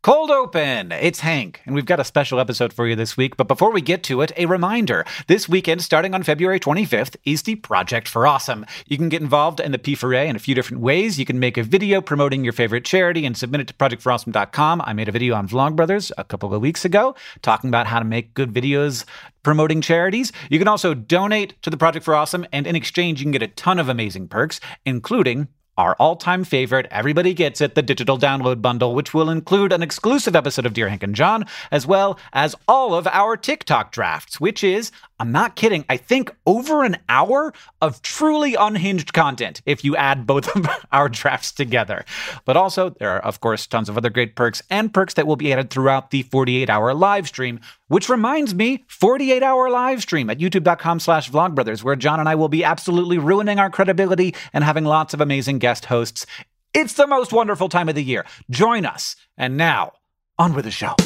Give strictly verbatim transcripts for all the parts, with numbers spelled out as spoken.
Cold Open! It's Hank, and we've got a special episode for you this week. But before we get to it, a reminder. This weekend, starting on February twenty-fifth, is the Project for Awesome. You can get involved in the P four A in a few different ways. You can make a video promoting your favorite charity and submit it to project for awesome dot com. I made a video on Vlogbrothers a couple of weeks ago talking about how to make good videos promoting charities. You can also donate to the Project for Awesome, and in exchange, you can get a ton of amazing perks, including our all-time favorite, everybody gets it, the digital download bundle, which will include an exclusive episode of Dear Hank and John, as well as all of our TikTok drafts, which is, I'm not kidding, I think over an hour of truly unhinged content if you add both of our drafts together. But also, there are, of course, tons of other great perks and perks that will be added throughout the forty-eight hour live stream, which reminds me, forty-eight hour live stream at youtube.com slash vlogbrothers, where John and I will be absolutely ruining our credibility and having lots of amazing guest hosts. It's the most wonderful time of the year. Join us. And now, on with the show.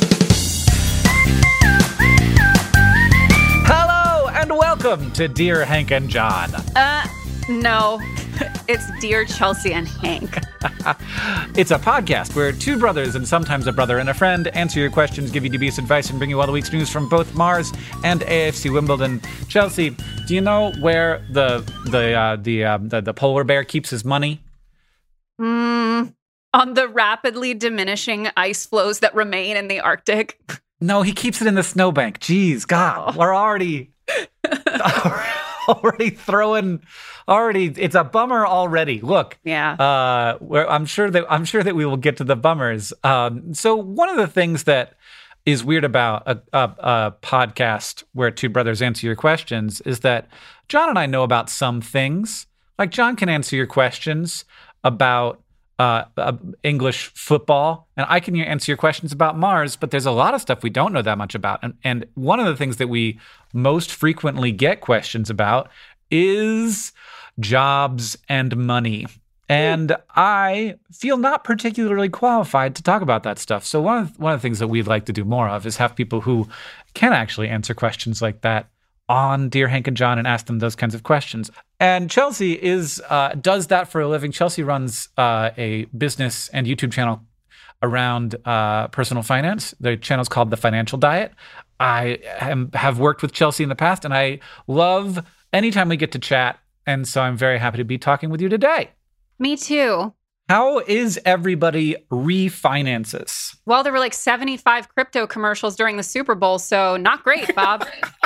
Hello, and welcome to Dear Hank and John. Uh, no. It's Dear Chelsea and Hank. It's a podcast where two brothers and sometimes a brother and a friend answer your questions, give you dubious advice, and bring you all the week's news from both Mars and A F C Wimbledon. Chelsea, do you know where the the uh, the, uh, the the polar bear keeps his money? Mm, on the rapidly diminishing ice floes that remain in the Arctic. No, he keeps it in the snowbank. Jeez, God, oh. we're already already throwing. Already, it's a bummer already. Look, yeah. Uh, where I'm sure that I'm sure that we will get to the bummers. Um, so one of the things that is weird about a, a, a podcast where two brothers answer your questions is that John and I know about some things. Like John can answer your questions about uh, uh, English football, and I can answer your questions about Mars. But there's a lot of stuff we don't know that much about. And, and one of the things that we most frequently get questions about is jobs and money. And I feel not particularly qualified to talk about that stuff. So one of, one of the things that we'd like to do more of is have people who can actually answer questions like that on Dear Hank and John and ask them those kinds of questions. And Chelsea is uh, does that for a living. Chelsea runs uh, a business and YouTube channel around uh, personal finance. The channel's called The Financial Diet. I am, have worked with Chelsea in the past, and I love anytime we get to chat. And so I'm very happy to be talking with you today. Me too. How is everybody refinances? Well, there were like seventy-five crypto commercials during the Super Bowl, so not great, Bob.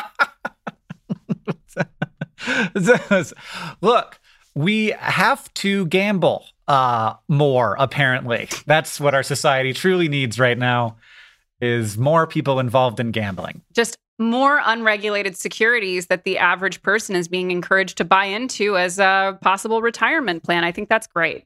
Look, we have to gamble uh, more, apparently. That's what our society truly needs right now, is more people involved in gambling. Just more unregulated securities that the average person is being encouraged to buy into as a possible retirement plan. I think that's great.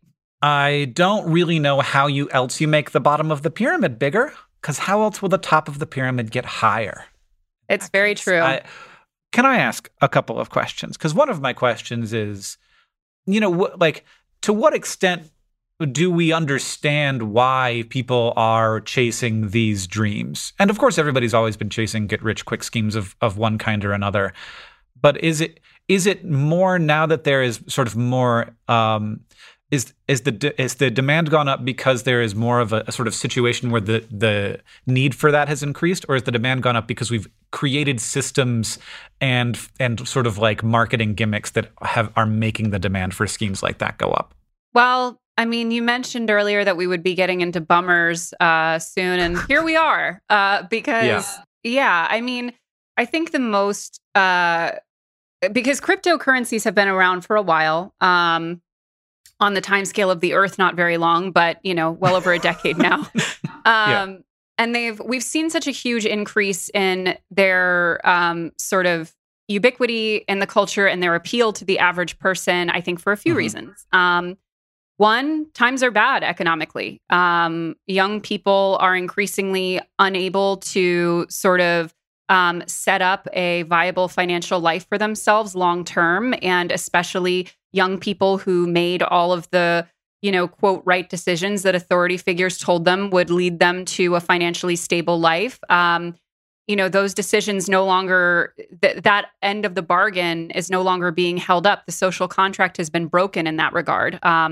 I don't really know how you else you make the bottom of the pyramid bigger, because how else will the top of the pyramid get higher? It's very true. I, can I ask a couple of questions? Because one of my questions is, you know, wh- like, to what extent do we understand why people are chasing these dreams? And of course, everybody's always been chasing get-rich-quick schemes of, of one kind or another. But is it is it more now that there is sort of more um, is is the is the demand gone up because there is more of a, a sort of situation where the the need for that has increased, or is the demand gone up because we've created systems and and sort of like marketing gimmicks that have are making the demand for schemes like that go up? Well, I mean, you mentioned earlier that we would be getting into bummers uh, soon, and here we are. Uh, because, yeah. yeah, I mean, I think the most, uh, because cryptocurrencies have been around for a while, um, on the timescale of the Earth, not very long, but, you know, well over a decade now. Um, yeah. And they've we've seen such a huge increase in their um, sort of ubiquity in the culture and their appeal to the average person, I think, for a few mm-hmm. reasons. Um, One, times are bad economically. Um, young people are increasingly unable to sort of um, set up a viable financial life for themselves long term, and especially young people who made all of the, you know, quote, right decisions that authority figures told them would lead them to a financially stable life. Um, you know, those decisions no longer, th- that end of the bargain is no longer being held up. The social contract has been broken in that regard. Um,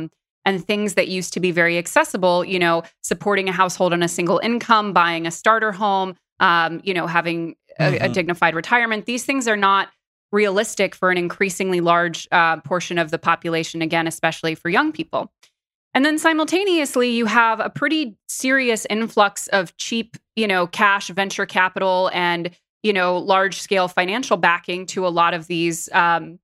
and things that used to be very accessible, you know, supporting a household on a single income, buying a starter home, um, you know, having a, mm-hmm. a dignified retirement. These things are not realistic for an increasingly large uh, portion of the population, again, especially for young people. And then simultaneously, you have a pretty serious influx of cheap, you know, cash, venture capital, and, you know, large scale financial backing to a lot of these um,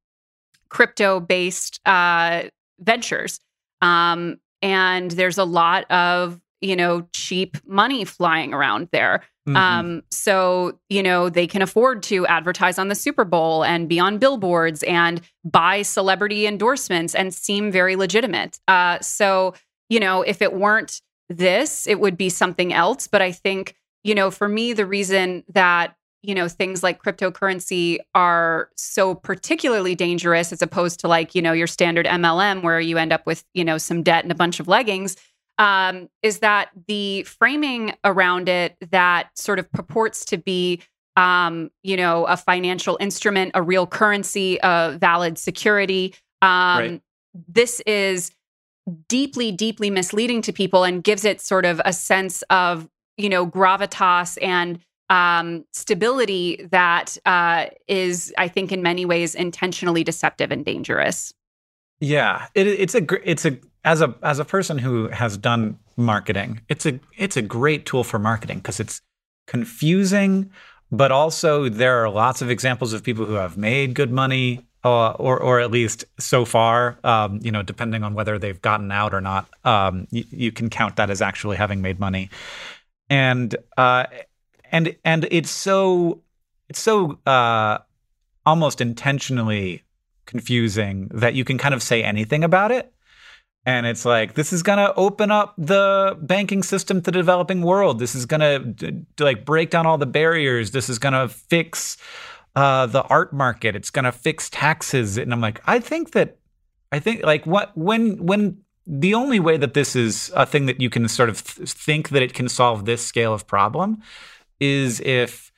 crypto-based uh, ventures. Um, and there's a lot of, you know, cheap money flying around there. Mm-hmm. Um, so, you know, they can afford to advertise on the Super Bowl and be on billboards and buy celebrity endorsements and seem very legitimate. Uh, so, you know, if it weren't this, it would be something else. But I think, you know, for me, the reason that, you know, things like cryptocurrency are so particularly dangerous as opposed to like, you know, your standard M L M where you end up with, you know, some debt and a bunch of leggings, um, is that the framing around it that sort of purports to be, um, you know, a financial instrument, a real currency, a valid security. Um, right. This is deeply, deeply misleading to people and gives it sort of a sense of, you know, gravitas and um, stability that uh, is, I think, in many ways intentionally deceptive and dangerous. Yeah, it, it's a it's a as a as a person who has done marketing, it's a it's a great tool for marketing because it's confusing, but also there are lots of examples of people who have made good money, uh, or or at least so far, um, you know, depending on whether they've gotten out or not. Um, you, you can count that as actually having made money, and uh, and and it's so it's so uh, almost intentionally confusing that you can kind of say anything about it. And it's like, this is going to open up the banking system to the developing world. This is going to like break down all the barriers. This is going to fix uh, the art market. It's going to fix taxes. And I'm like, I think that, I think like what, when, when the only way that this is a thing that you can sort of th- think that it can solve this scale of problem is if,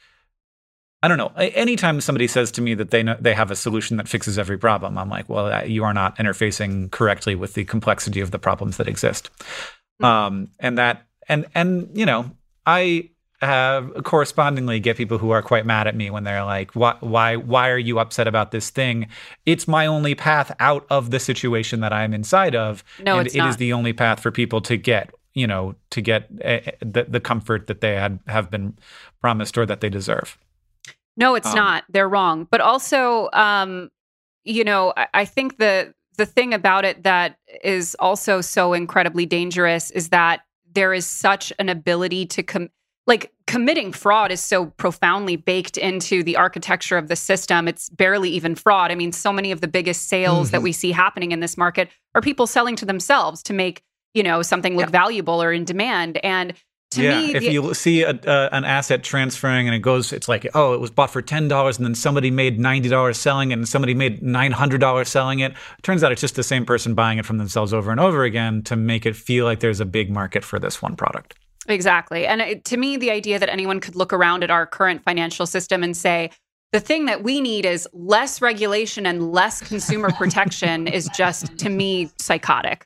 I don't know. Anytime somebody says to me that they know they have a solution that fixes every problem, I'm like, well, you are not interfacing correctly with the complexity of the problems that exist. Mm-hmm. Um, and that, and and you know, I have correspondingly get people who are quite mad at me when they're like, why, why, why are you upset about this thing? It's my only path out of the situation that I'm inside of, no, and it's it not. is the only path for people to get, you know, to get uh, the the comfort that they had have been promised or that they deserve. No, it's um, not. They're wrong. But also, um, you know, I, I think the the thing about it that is also so incredibly dangerous is that there is such an ability to com- like committing fraud is so profoundly baked into the architecture of the system. It's barely even fraud. I mean, so many of the biggest sales mm-hmm. that we see happening in this market are people selling to themselves to make, you know, something look yeah. valuable or in demand. And To yeah, me, if the, you see a, uh, an asset transferring and it goes, it's like, oh, it was bought for ten dollars and then somebody made ninety dollars selling it and somebody made nine hundred dollars selling it. Turns out it's just the same person buying it from themselves over and over again to make it feel like there's a big market for this one product. Exactly. And it, to me, the idea that anyone could look around at our current financial system and say, the thing that we need is less regulation and less consumer protection is just, to me, psychotic.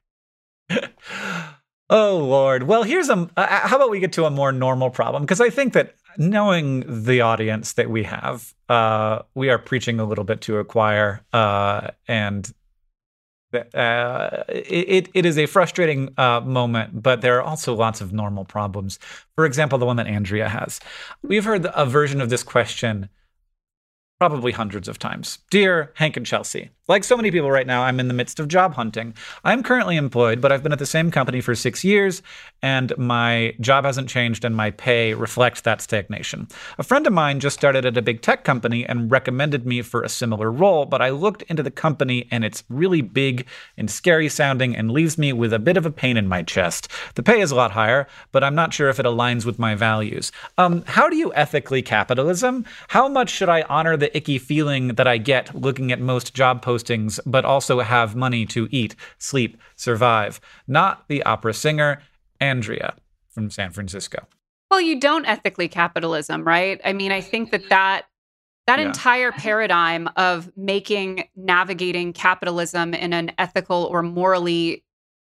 Oh, Lord. Well, here's a, uh, how about we get to a more normal problem? Because I think that knowing the audience that we have, uh, we are preaching a little bit to a choir, uh, and uh, it, it is a frustrating uh, moment, but there are also lots of normal problems. For example, the one that Andrea has. We've heard a version of this question probably hundreds of times. Dear Hank and Chelsea, like so many people right now, I'm in the midst of job hunting. I'm currently employed, but I've been at the same company for six years, and my job hasn't changed, and my pay reflects that stagnation. A friend of mine just started at a big tech company and recommended me for a similar role, but I looked into the company, and it's really big and scary sounding and leaves me with a bit of a pain in my chest. The pay is a lot higher, but I'm not sure if it aligns with my values. Um, how do you ethically capitalism? How much should I honor the icky feeling that I get looking at most job postings, but also have money to eat, sleep, survive? Not the opera singer, Andrea from San Francisco. Well, you don't ethically capitalism, right? I mean, I think that that, that yeah. entire paradigm of making navigating capitalism in an ethical or morally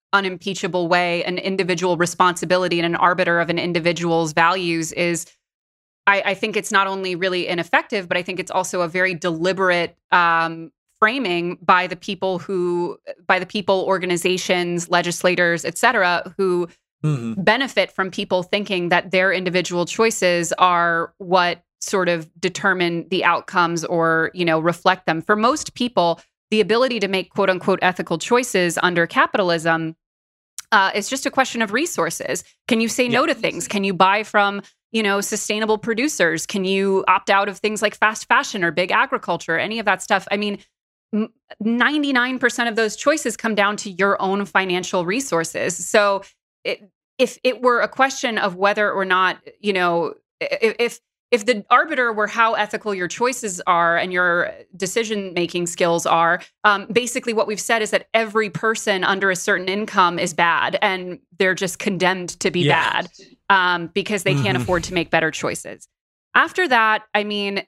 unimpeachable way an individual responsibility and an arbiter of an individual's values is, I, I think it's not only really ineffective, but I think it's also a very deliberate um, framing by the people who, by the people, organizations, legislators, et cetera, who mm-hmm. benefit from people thinking that their individual choices are what sort of determine the outcomes or, you know, reflect them. For most people, the ability to make quote unquote ethical choices under capitalism uh, is just a question of resources. Can you say yeah. no to things? Can you buy from, you know, sustainable producers? Can you opt out of things like fast fashion or big agriculture, any of that stuff? I mean, ninety-nine percent of those choices come down to your own financial resources. So it, if it were a question of whether or not, you know, if If the arbiter were how ethical your choices are and your decision-making skills are, um, basically what we've said is that every person under a certain income is bad and they're just condemned to be yeah. bad um, because they mm-hmm. can't afford to make better choices. After that, I mean,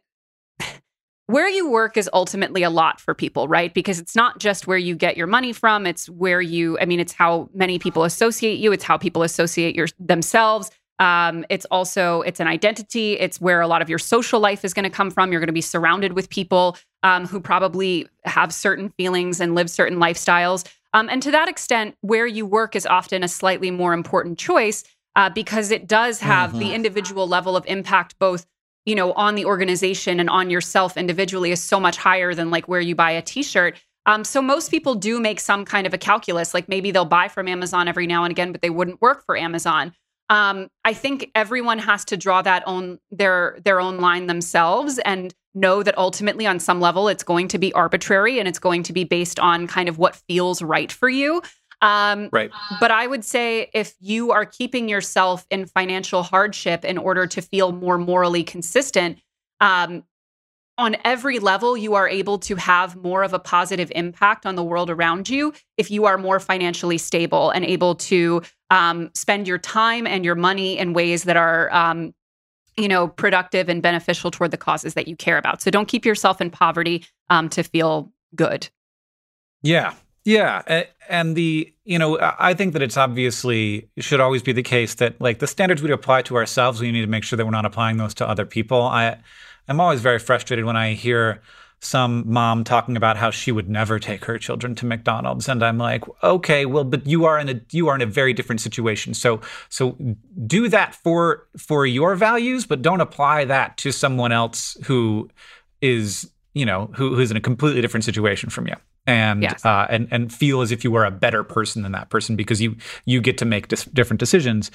where you work is ultimately a lot for people, right? Because it's not just where you get your money from. It's where you, I mean, it's how many people associate you. It's how people associate your, themselves. Um, it's also, it's an identity. It's where a lot of your social life is going to come from. You're going to be surrounded with people um, who probably have certain feelings and live certain lifestyles. Um, and to that extent, where you work is often a slightly more important choice uh, because it does have mm-hmm. the individual level of impact, both, you know, on the organization and on yourself individually is so much higher than like where you buy a t-shirt. Um, so most people do make some kind of a calculus, like maybe they'll buy from Amazon every now and again, but they wouldn't work for Amazon. Um, I think everyone has to draw that own their their own line themselves and know that ultimately on some level it's going to be arbitrary and it's going to be based on kind of what feels right for you. Um, right. But I would say if you are keeping yourself in financial hardship in order to feel more morally consistent, um, on every level, you are able to have more of a positive impact on the world around you if you are more financially stable and able to um, spend your time and your money in ways that are, um, you know, productive and beneficial toward the causes that you care about. So don't keep yourself in poverty um, to feel good. Yeah. Yeah. And the, you know, I think that it's obviously should always be the case that like the standards we apply to ourselves, we need to make sure that we're not applying those to other people. I, I'm always very frustrated when I hear some mom talking about how she would never take her children to McDonald's, and I'm like, okay, well, but you are in a you are in a very different situation. So so do that for for your values, but don't apply that to someone else who is you know who who's in a completely different situation from you, and yes. uh, and and feel as if you were a better person than that person because you you get to make dis- different decisions.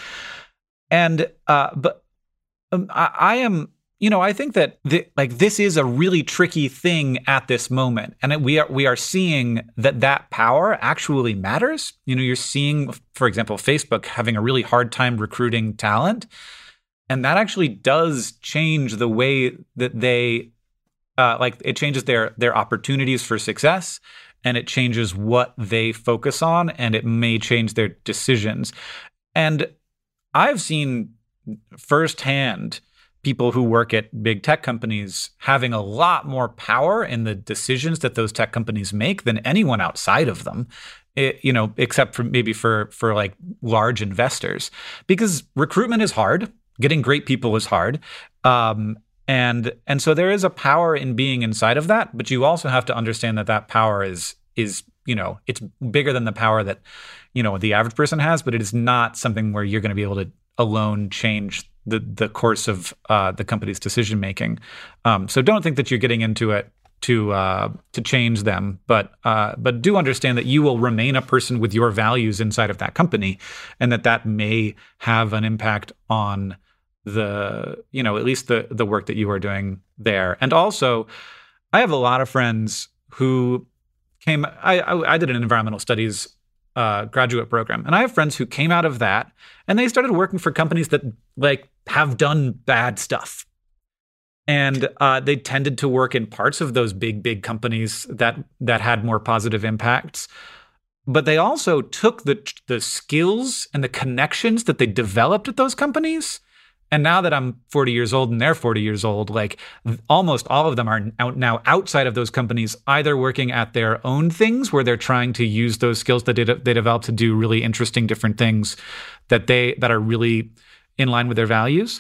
And uh, but um, I, I am. You know, I think that the, like this is a really tricky thing at this moment, and we are we are seeing that that power actually matters. You know, you're seeing, for example, Facebook having a really hard time recruiting talent, and that actually does change the way that they, uh, like, it changes their their opportunities for success, and it changes what they focus on, and it may change their decisions. And I've seen firsthand people who work at big tech companies having a lot more power in the decisions that those tech companies make than anyone outside of them, it, you know, except for maybe for for like large investors, because recruitment is hard. Getting great people is hard. Um, and and so there is a power in being inside of that, but you also have to understand that that power is is, you know, it's bigger than the power that, you know, the average person has, but it is not something where you're going to be able to alone change the the course of uh, the company's decision making. Um, so don't think that you're getting into it to uh, to change them, but uh, but do understand that you will remain a person with your values inside of that company, and that that may have an impact on the you know at least the the work that you are doing there. And also, I have a lot of friends who came. I I, I did an environmental studies Uh, graduate program. And I have friends who came out of that and they started working for companies that like have done bad stuff. And uh, they tended to work in parts of those big, big companies that that had more positive impacts. But they also took the the skills and the connections that they developed at those companies And now that I'm forty years old and they're forty years old, like almost all of them are out now outside of those companies, either working at their own things where they're trying to use those skills that they, de- they develop to do really interesting different things that they that are really in line with their values,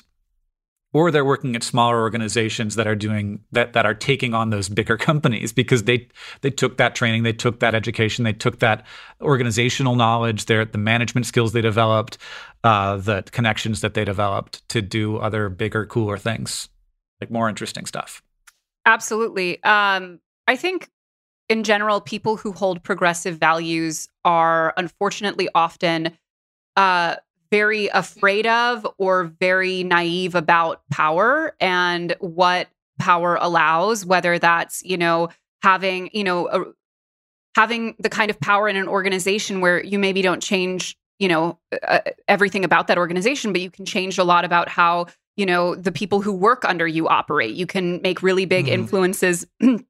or they're working at smaller organizations that are doing that that are taking on those bigger companies because they they took that training, they took that education, they took that organizational knowledge, their the management skills they developed, uh, the connections that they developed to do other bigger, cooler things, like more interesting stuff. Absolutely. Um, I think in general, people who hold progressive values are unfortunately often uh, very afraid of or very naive about power and what power allows, whether that's, you know, having, you know, a, having the kind of power in an organization where you maybe don't change, you know, uh, everything about that organization, but you can change a lot about how, you know, the people who work under you operate. You can make really big mm. influences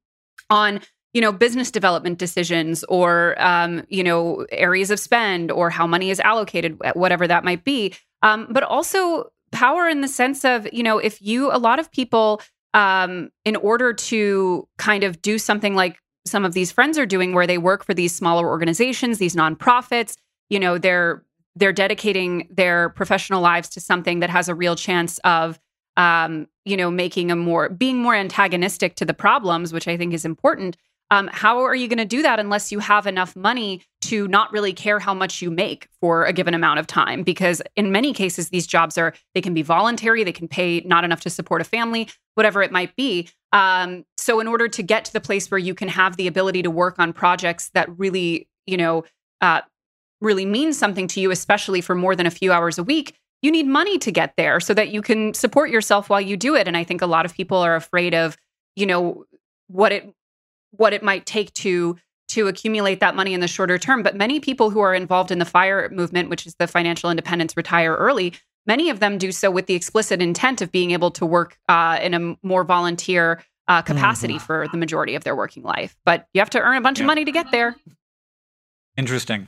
on, you know, business development decisions or, um, you know, areas of spend or how money is allocated, whatever that might be. Um, but also power in the sense of, you know, if you, a lot of people, um, in order to kind of do something like some of these friends are doing where they work for these smaller organizations, these nonprofits, you know, they're, they're dedicating their professional lives to something that has a real chance of, um, you know, making a more, being more antagonistic to the problems, which I think is important. Um, how are you going to do that unless you have enough money to not really care how much you make for a given amount of time? Because in many cases, these jobs are, they can be voluntary, they can pay not enough to support a family, whatever it might be. Um, so in order to get to the place where you can have the ability to work on projects that really, you know, uh, really mean something to you, especially for more than a few hours a week, you need money to get there so that you can support yourself while you do it. And I think a lot of people are afraid of, you know, what it what it might take to to accumulate that money in the shorter term. But many people who are involved in the FIRE movement, which is the Financial Independence Retire Early, many of them do so with the explicit intent of being able to work uh, in a more volunteer uh, capacity mm-hmm. for the majority of their working life. But you have to earn a bunch yeah. of money to get there. Interesting.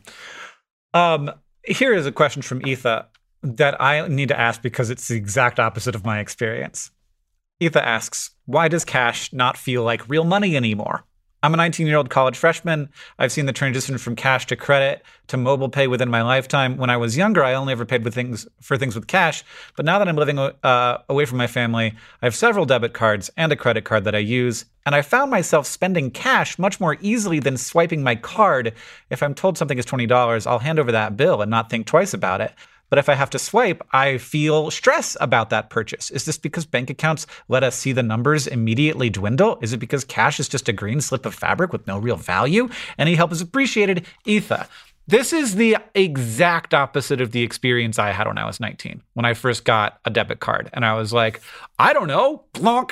Um, here is a question from Etha that I need to ask because it's the exact opposite of my experience. Etha asks, why does cash not feel like real money anymore? I'm a nineteen-year-old college freshman. I've seen the transition from cash to credit to mobile pay within my lifetime. When I was younger, I only ever paid with things for things with cash. But now that I'm living uh, away from my family, I have several debit cards and a credit card that I use. And I found myself spending cash much more easily than swiping my card. If I'm told something is twenty dollars, I'll hand over that bill and not think twice about it. But if I have to swipe, I feel stress about that purchase. Is this because bank accounts let us see the numbers immediately dwindle? Is it because cash is just a green slip of fabric with no real value? Any help is appreciated. Etha, this is the exact opposite of the experience I had when I was nineteen, when I first got a debit card. And I was like, I don't know, plonk.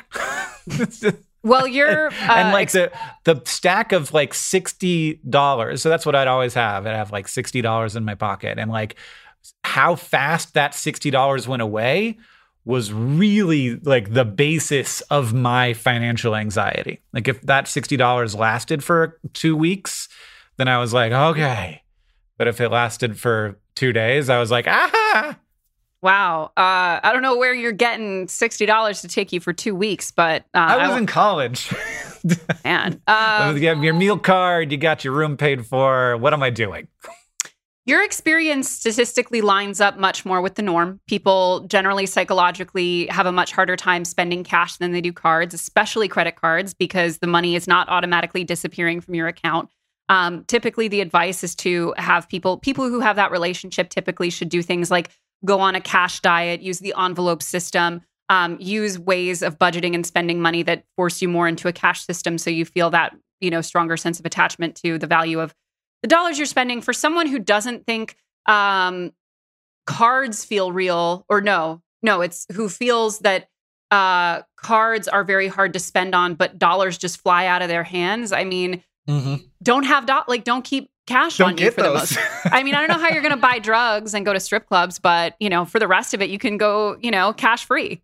Well, you're... Uh, and like the the stack of like sixty dollars. So that's what I'd always have. I'd have like sixty dollars in my pocket. And like, how fast that sixty dollars went away was really like the basis of my financial anxiety. Like if that sixty dollars lasted for two weeks, then I was like, okay. But if it lasted for two days, I was like, ah. Wow. Uh, I don't know where you're getting sixty dollars to take you for two weeks, but... Uh, I was I w- in college. Man. Um, you have your meal card, you got your room paid for. What am I doing? Your experience statistically lines up much more with the norm. People generally psychologically have a much harder time spending cash than they do cards, especially credit cards, because the money is not automatically disappearing from your account. Um, typically, the advice is to have people, people who have that relationship typically should do things like go on a cash diet, use the envelope system, um, use ways of budgeting and spending money that force you more into a cash system so you feel that, you know, stronger sense of attachment to the value of the dollars you're spending. For someone who doesn't think um, cards feel real, or no, no, it's who feels that uh, cards are very hard to spend on, but dollars just fly out of their hands. I mean, mm-hmm. don't have do- like don't keep cash don't on you for those. the most. I mean, I don't know how you're going to buy drugs and go to strip clubs, but you know, for the rest of it, you can go, you know, cash free.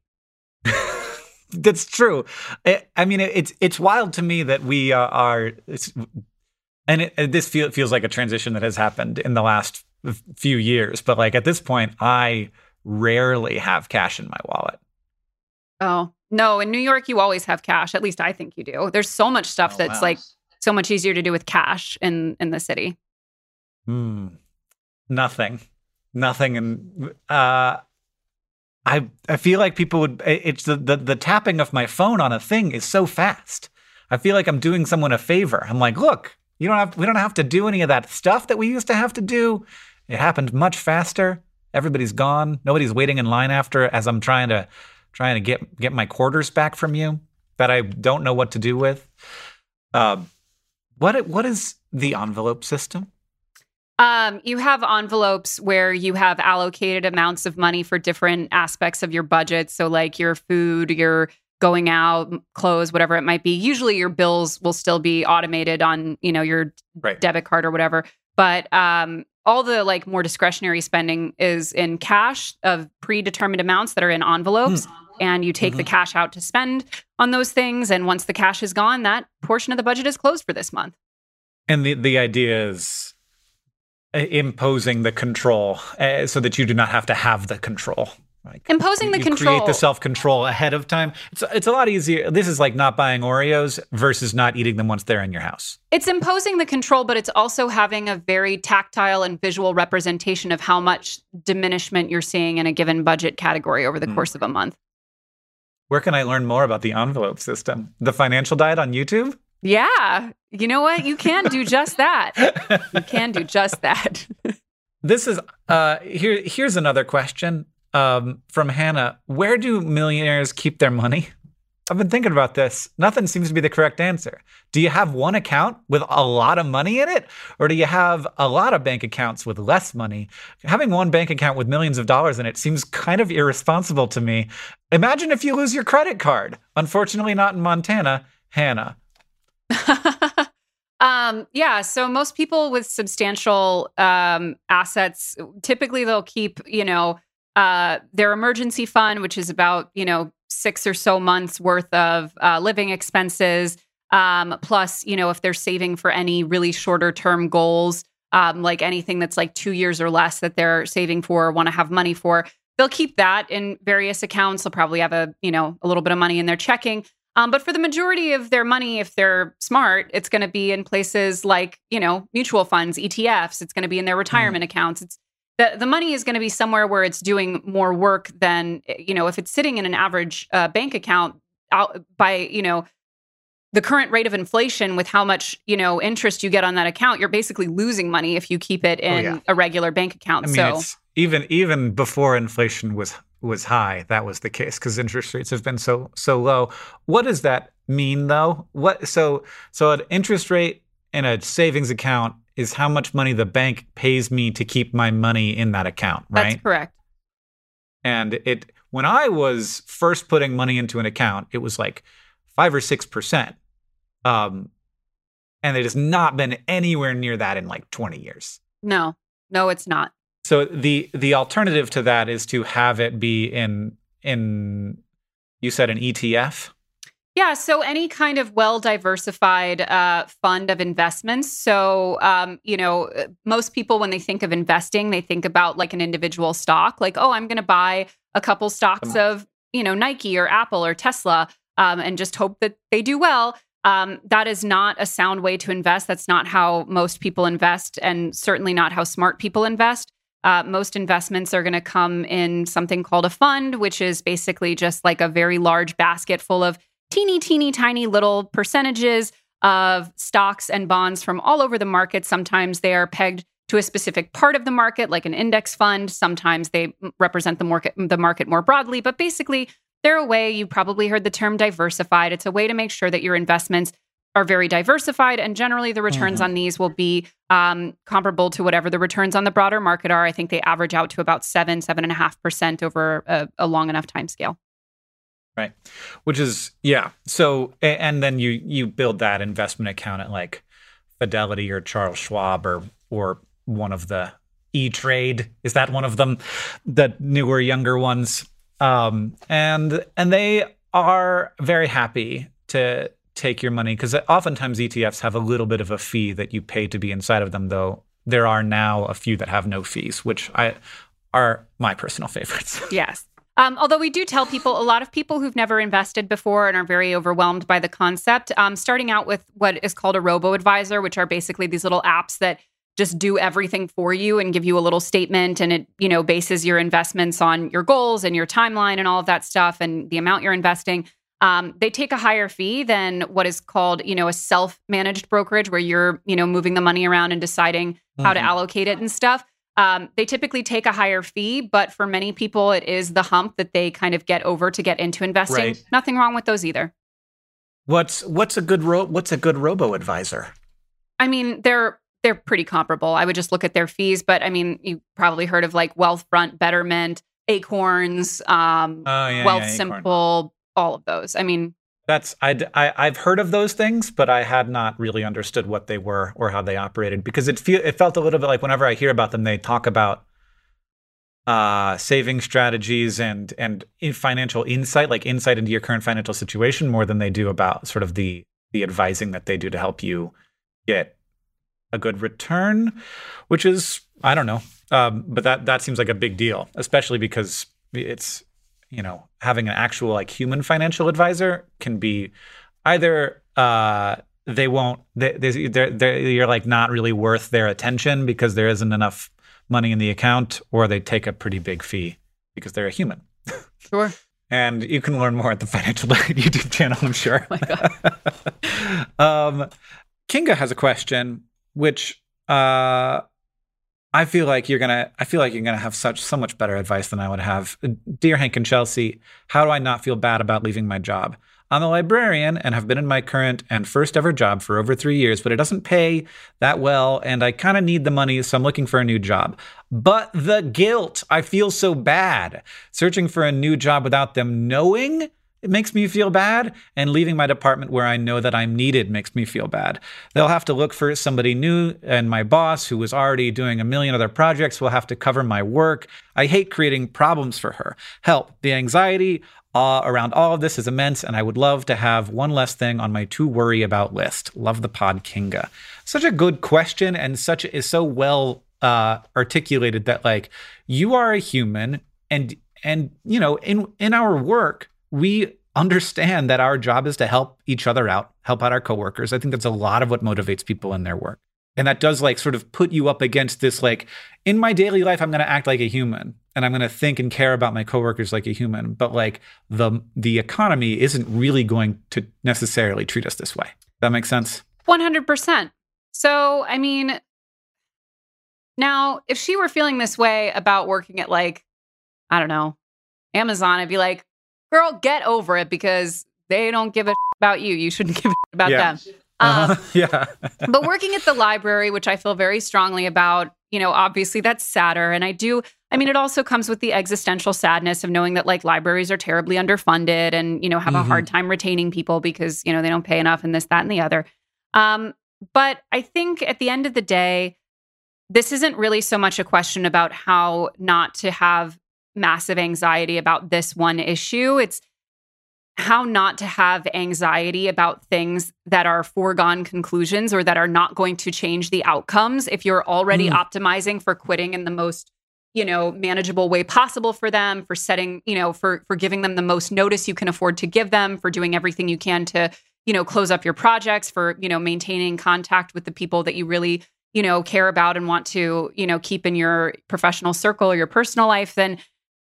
That's true. I, I mean, it, it's it's wild to me that we uh, are. It's, And it, it, this feel, feels like a transition that has happened in the last f- few years. But like at this point, I rarely have cash in my wallet. Oh, no. In New York, you always have cash. At least I think you do. There's so much stuff Oh, that's wow. like so much easier to do with cash in, in the city. Hmm. Nothing. Nothing. And uh, I I feel like people would, it's the, the, the tapping of my phone on a thing is so fast. I feel like I'm doing someone a favor. I'm like, look, you don't have, we don't have to do any of that stuff that we used to have to do. It happened much faster. Everybody's gone. Nobody's waiting in line after as I'm trying to trying to get get my quarters back from you that I don't know what to do with. Uh, what what is the envelope system? Um, you have envelopes where you have allocated amounts of money for different aspects of your budget. So like your food, your going out, clothes, whatever it might be. Usually your bills will still be automated on, you know, your Right. debit card or whatever. But um, all the like more discretionary spending is in cash of predetermined amounts that are in envelopes. Hmm. And you take Mhm. the cash out to spend on those things. And once the cash is gone, that portion of the budget is closed for this month. And the, the idea is uh, imposing the control uh, so that you do not have to have the control. Like, Imposing you, the you control. create the self-control ahead of time. It's, it's a lot easier. This is like not buying Oreos versus not eating them once they're in your house. It's imposing the control, but it's also having a very tactile and visual representation of how much diminishment you're seeing in a given budget category over the Mm. course of a month. Where can I learn more about the envelope system? The Financial Diet on YouTube? Yeah. You know what? You can do just that. You can do just that. This is uh here here's another question um from Hannah. Where do millionaires keep their money? I've been thinking about this. Nothing seems to be the correct answer. Do you have one account with a lot of money in it? Or do you have a lot of bank accounts with less money? Having one bank account with millions of dollars in it seems kind of irresponsible to me. Imagine if you lose your credit card. Unfortunately, not in Montana. Hannah. um, yeah. So most people with substantial um, assets, typically they'll keep, you know, uh, their emergency fund, which is about, you know, six or so months worth of uh, living expenses. Um, plus, you know, if they're saving for any really shorter term goals, um, like anything that's like two years or less that they're saving for or want to have money for, they'll keep that in various accounts. They'll probably have a, you know, a little bit of money in their checking. Um, but for the majority of their money, if they're smart, it's going to be in places like, you know, mutual funds, E T Fs. It's going to be in their retirement mm. accounts. It's the, the money is going to be somewhere where it's doing more work than, you know, if it's sitting in an average uh, bank account out by, you know, the current rate of inflation with how much, you know, interest you get on that account, you're basically losing money if you keep it in oh, yeah. a regular bank account. I mean, so it's even even before inflation was was high, that was the case because interest rates have been so so low. What does that mean, though? What so so an interest rate in a savings account is how much money the bank pays me to keep my money in that account, right? That's correct. And it when I was first putting money into an account, it was like five or six percent, um, and it has not been anywhere near that in like twenty years. No, no, it's not. So the the alternative to that is to have it be in in you said an E T F? Yeah, so any kind of well-diversified uh, fund of investments. So, um, you know, most people, when they think of investing, they think about like an individual stock, like, oh, I'm going to buy a couple stocks of, you know, Nike or Apple or Tesla um, and just hope that they do well. Um, that is not a sound way to invest. That's not how most people invest, and certainly not how smart people invest. Uh, most investments are going to come in something called a fund, which is basically just like a very large basket full of teeny, teeny, tiny little percentages of stocks and bonds from all over the market. Sometimes they are pegged to a specific part of the market, like an index fund. Sometimes they represent the market, the market more broadly. But basically, they're a way, you probably heard the term diversified. It's a way to make sure that your investments are very diversified. And generally, the returns mm-hmm. on these will be um, comparable to whatever the returns on the broader market are. I think they average out to about seven, seven and a half percent over a, a long enough time scale. Right. Which is, yeah. So, and then you you build that investment account at like Fidelity or Charles Schwab or or one of the E-Trade. Is that one of them? The newer, younger ones. Um, and and they are very happy to take your money because oftentimes E T Fs have a little bit of a fee that you pay to be inside of them, though there are now a few that have no fees, which I are my personal favorites. Yes. Um, although we do tell people, a lot of people who've never invested before and are very overwhelmed by the concept, um, starting out with what is called a robo-advisor, which are basically these little apps that just do everything for you and give you a little statement, and it, you know, bases your investments on your goals and your timeline and all of that stuff and the amount you're investing. Um, they take a higher fee than what is called, you know, a self-managed brokerage, where you're, you know, moving the money around and deciding mm-hmm. how to allocate it and stuff. Um, they typically take a higher fee, but for many people, it is the hump that they kind of get over to get into investing. Right. Nothing wrong with those either. What's what's a good ro- what's a good robo-advisor? I mean, they're they're pretty comparable. I would just look at their fees, but I mean, you probably heard of like Wealthfront, Betterment, Acorns, um, oh, yeah, Wealth yeah, Simple, all of those. I mean, that's I, I I've heard of those things, but I had not really understood what they were or how they operated, because it feel it felt a little bit like whenever I hear about them, they talk about uh, saving strategies and and in financial insight, like insight into your current financial situation, more than they do about sort of the the advising that they do to help you get a good return, which is, I don't know, um, but that that seems like a big deal, especially because it's, you know, having an actual like human financial advisor can be either uh, they won't, they, they're, they're, you're like not really worth their attention because there isn't enough money in the account, or they take a pretty big fee because they're a human. Sure. And you can learn more at the Financial Diet YouTube channel, I'm sure. Oh my God. um, Kinga has a question, which uh, I feel like you're gonna. I feel like you're gonna have such so much better advice than I would have. Dear Hank and Chelsea, how do I not feel bad about leaving my job? I'm a librarian and have been in my current and first ever job for over three years, but it doesn't pay that well, and I kind of need the money, so I'm looking for a new job. But the guilt, I feel so bad. Searching for a new job without them knowing, it makes me feel bad, and leaving my department where I know that I'm needed makes me feel bad. They'll have to look for somebody new, and my boss, who was already doing a million other projects, will have to cover my work. I hate creating problems for her. Help. The anxiety uh, around all of this is immense, and I would love to have one less thing on my to worry about list. Love the pod, Kinga. Such a good question, and such is so well uh, articulated that, like, you are a human, and and you know, in in our work, we understand that our job is to help each other out, help out our coworkers. I think that's a lot of what motivates people in their work. And that does like sort of put you up against this, like, in my daily life, I'm going to act like a human and I'm going to think and care about my coworkers like a human. But like the the economy isn't really going to necessarily treat us this way. That makes sense? one hundred percent. So, I mean, now if she were feeling this way about working at like, I don't know, Amazon, I'd be like, girl, get over it, because they don't give a about you. You shouldn't give a about yeah. them. Uh-huh. Um, yeah. But working at the library, which I feel very strongly about, you know, obviously that's sadder. And I do, I mean, it also comes with the existential sadness of knowing that like libraries are terribly underfunded and, you know, have mm-hmm. a hard time retaining people because, you know, they don't pay enough and this, that, and the other. Um, but I think at the end of the day, this isn't really so much a question about how not to have massive anxiety about this one issue. It's how not to have anxiety about things that are foregone conclusions or that are not going to change the outcomes if you're already mm. optimizing for quitting in the most, you know, manageable way possible for them, for setting, you know, for for giving them the most notice you can afford to give them, for doing everything you can to, you know, close up your projects, for, you know, maintaining contact with the people that you really, you know, care about and want to, you know, keep in your professional circle or your personal life, then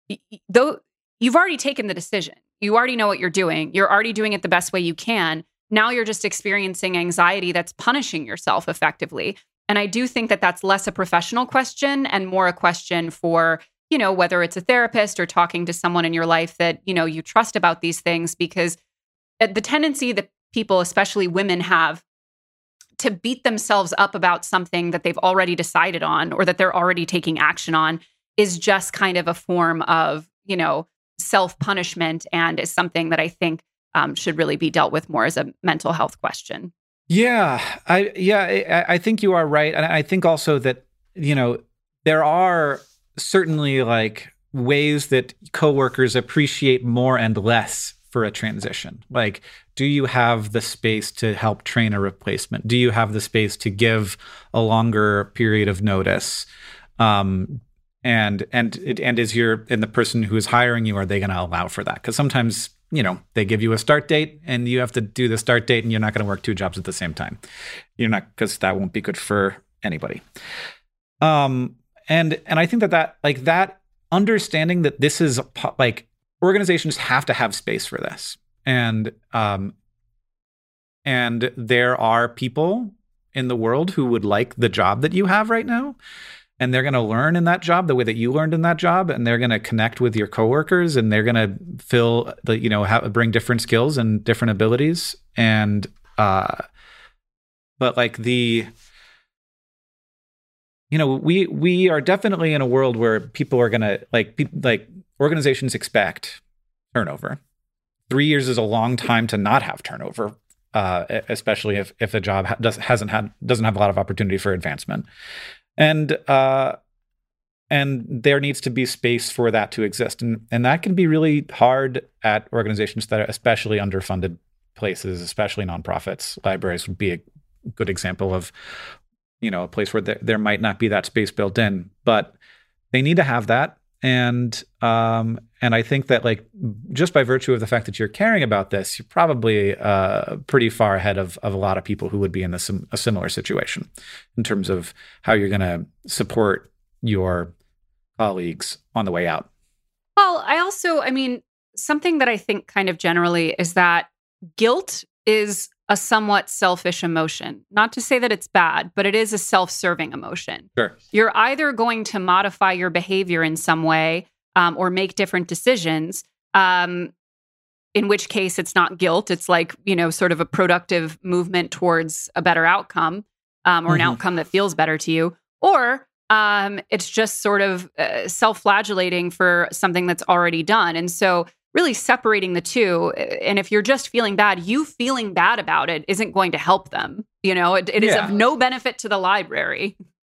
though you've already taken the decision. You already know what you're doing. You're already doing it the best way you can. Now you're just experiencing anxiety that's punishing yourself effectively. And I do think that that's less a professional question and more a question for, you know, whether it's a therapist or talking to someone in your life that, you know, you trust about these things, because the tendency that people, especially women, have to beat themselves up about something that they've already decided on or that they're already taking action on is just kind of a form of, you know, self-punishment, and is something that I think um, should really be dealt with more as a mental health question. Yeah, I yeah, I, I think you are right. And I think also that, you know, there are certainly like ways that coworkers appreciate more and less for a transition. Like, do you have the space to help train a replacement? Do you have the space to give a longer period of notice? Um, And and and is your and the person who is hiring you, are they going to allow for that? Because sometimes, you know, they give you a start date and you have to do the start date, and you're not going to work two jobs at the same time. You're not, because that won't be good for anybody. Um, and and I think that that like that understanding that this is like organizations have to have space for this, and um, and there are people in the world who would like the job that you have right now. And they're going to learn in that job the way that you learned in that job, and they're going to connect with your coworkers, and they're going to fill the, you know, have, bring different skills and different abilities. And, uh, but like the, you know, we, we are definitely in a world where people are going to like, pe- like organizations expect turnover. Three years is a long time to not have turnover, uh, especially if, if a job ha- does, hasn't had, doesn't have a lot of opportunity for advancement. And uh, and there needs to be space for that to exist, and and that can be really hard at organizations that are especially underfunded places, especially nonprofits. Libraries would be a good example of, you know, a place where there, there might not be that space built in, but they need to have that. And um, and I think that like just by virtue of the fact that you're caring about this, you're probably uh, pretty far ahead of of a lot of people who would be in this, a similar situation in terms of how you're going to support your colleagues on the way out. Well, I also, I mean, something that I think kind of generally is that guilt is a somewhat selfish emotion. Not to say that it's bad, but it is a self-serving emotion. Sure. You're either going to modify your behavior in some way um, or make different decisions, um, in which case it's not guilt. It's like, you know, sort of a productive movement towards a better outcome um, or mm-hmm. an outcome that feels better to you. Or um, it's just sort of uh, self-flagellating for something that's already done. And so really separating the two. And if you're just feeling bad, you feeling bad about it isn't going to help them. You know, it, it is yeah. of no benefit to the library.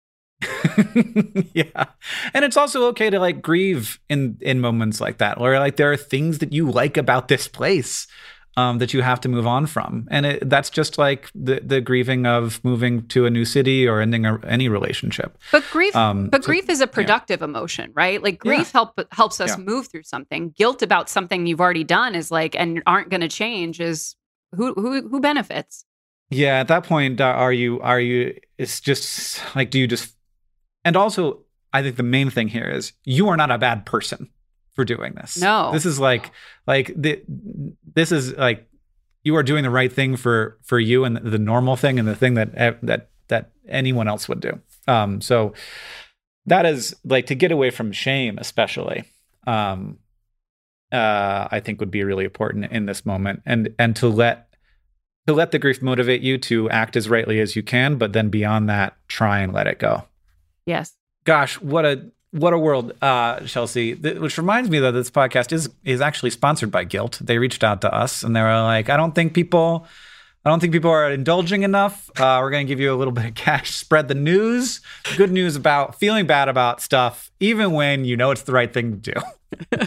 Yeah. And it's also okay to like grieve in, in moments like that, or like there are things that you like about this place um, that you have to move on from. And it, that's just like the, the grieving of moving to a new city or ending a, any relationship. But grief, um, but so, grief is a productive yeah. emotion, right? Like grief yeah. help, helps us yeah. move through something. Guilt about something you've already done is like, and aren't going to change is who, who, who benefits? Yeah. At that point, uh, are you, are you, it's just like, do you just, and also I think the main thing here is you are not a bad person for doing this. No. This is like, like the, this is like, you are doing the right thing for, for you and the, the normal thing and the thing that, that, that anyone else would do. Um, so that is like to get away from shame, especially, um, uh, I think would be really important in this moment, and, and to let, to let the grief motivate you to act as rightly as you can, but then beyond that, try and let it go. Yes. Gosh, what a, What a world, uh, Chelsea, Th- which reminds me that this podcast is is actually sponsored by Guilt. They reached out to us and they were like, I don't think people, I don't think people are indulging enough. Uh, we're going to give you a little bit of cash. Spread the news. Good news about feeling bad about stuff, even when you know it's the right thing to do.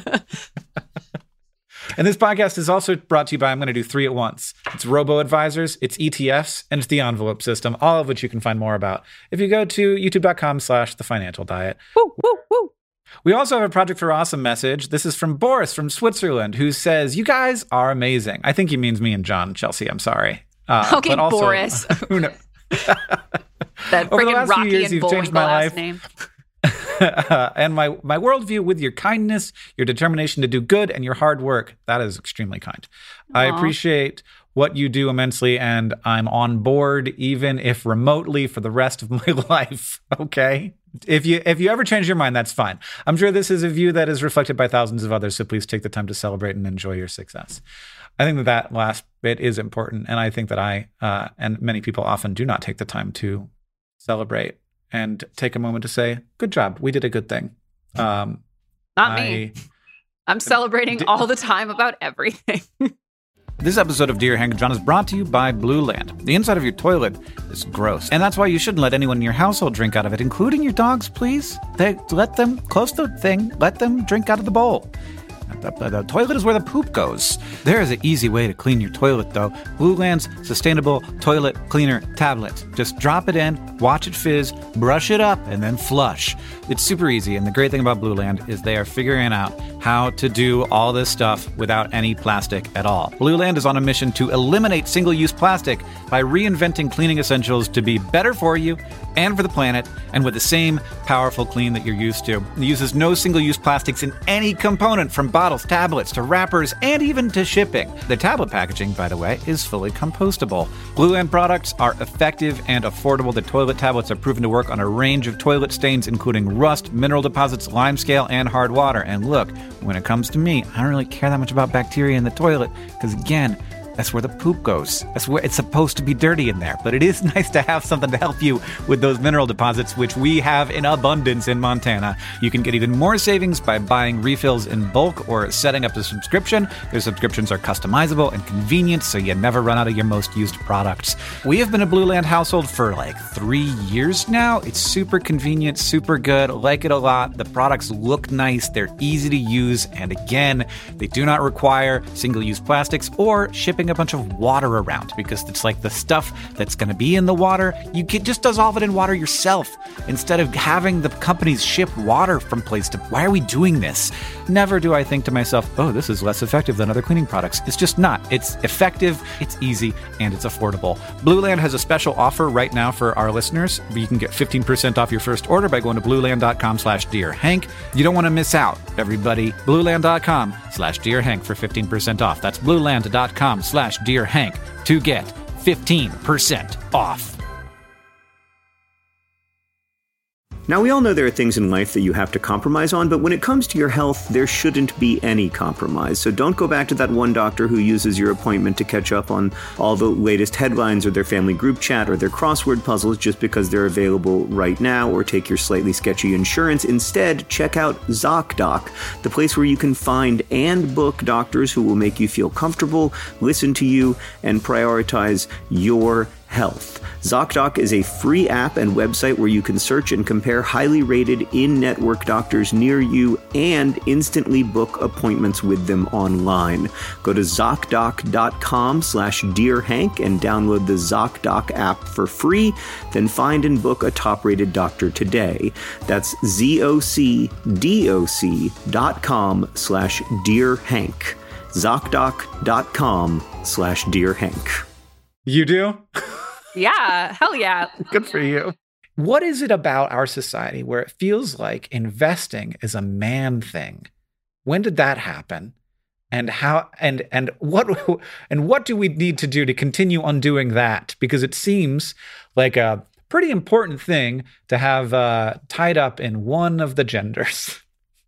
And this podcast is also brought to you by, I'm going to do three at once. It's robo-advisors, it's E T Fs, and it's the envelope system, all of which you can find more about if you go to youtube.com slash the financial diet. Woo, woo, woo. We also have a Project for Awesome message. This is from Boris from Switzerland, who says, you guys are amazing. I think he means me and John, Chelsea. I'm sorry. Uh, okay, but also, Boris. Who knows? That friggin' Rocky years, and Bullwinkle last name. uh, and my, my worldview with your kindness, your determination to do good, and your hard work. That is extremely kind. Aww. I appreciate what you do immensely, and I'm on board, even if remotely, for the rest of my life. Okay? If you if you ever change your mind, that's fine. I'm sure this is a view that is reflected by thousands of others, so please take the time to celebrate and enjoy your success. I think that that last bit is important, and I think that I, uh, and many people often do not take the time to celebrate and take a moment to say, good job, we did a good thing. Um, Not me. I, I'm celebrating d- all the time about everything. This episode of Dear Hank and John is brought to you by Blue Land. The inside of your toilet is gross, and that's why you shouldn't let anyone in your household drink out of it, including your dogs, please. They let them, close the thing, let them drink out of the bowl. The, the toilet is where the poop goes. There is an easy way to clean your toilet, though. Blueland's Sustainable Toilet Cleaner Tablet. Just drop it in, watch it fizz, brush it up, and then flush. It's super easy, and the great thing about Blueland is they are figuring out how to do all this stuff without any plastic at all. Blueland is on a mission to eliminate single-use plastic by reinventing cleaning essentials to be better for you and for the planet, and with the same powerful clean that you're used to. It uses no single-use plastics in any component, from bottles, tablets, to wrappers, and even to shipping. The tablet packaging, by the way, is fully compostable. Blueland products are effective and affordable. The toilet tablets are proven to work on a range of toilet stains, including rust, mineral deposits, limescale, and hard water. And look, when it comes to me, I don't really care that much about bacteria in the toilet, because again, that's where the poop goes. That's where it's supposed to be dirty in there. But it is nice to have something to help you with those mineral deposits, which we have in abundance in Montana. You can get even more savings by buying refills in bulk or setting up a subscription. Their subscriptions are customizable and convenient, so you never run out of your most used products. We have been a Blueland household for like three years now. It's super convenient, super good. Like it a lot. The products look nice. They're easy to use. And again, they do not require single-use plastics or shipping a bunch of water around, because it's like the stuff that's going to be in the water, you can just dissolve it in water yourself instead of having the companies ship water from place to. Why are we doing this? Never do I think to myself, oh, this is less effective than other cleaning products. It's just not. It's effective, it's easy, and it's affordable. Blueland has a special offer right now for our listeners. You can get fifteen percent off your first order by going to blueland.com slash Dear Hank. You don't want to miss out, everybody. Blueland.com slash Dear Hank for fifteen percent off. That's blueland.com slash Dear Hank to get fifteen percent off. Now, we all know there are things in life that you have to compromise on, but when it comes to your health, there shouldn't be any compromise. So don't go back to that one doctor who uses your appointment to catch up on all the latest headlines or their family group chat or their crossword puzzles just because they're available right now, or take your slightly sketchy insurance. Instead, check out ZocDoc, the place where you can find and book doctors who will make you feel comfortable, listen to you, and prioritize your health. ZocDoc is a free app and website where you can search and compare highly rated in-network doctors near you and instantly book appointments with them online. Go to ZocDoc.com slash Dear Hank and download the ZocDoc app for free. Then find and book a top-rated doctor today. That's Z-O-C-D-O-C dot com slash Dear Hank. ZocDoc.com slash Dear Hank. You do? Yeah, hell yeah. Good for you. What is it about our society where it feels like investing is a man thing? When did that happen? And how and and what and what do we need to do to continue undoing that? Because it seems like a pretty important thing to have uh, tied up in one of the genders.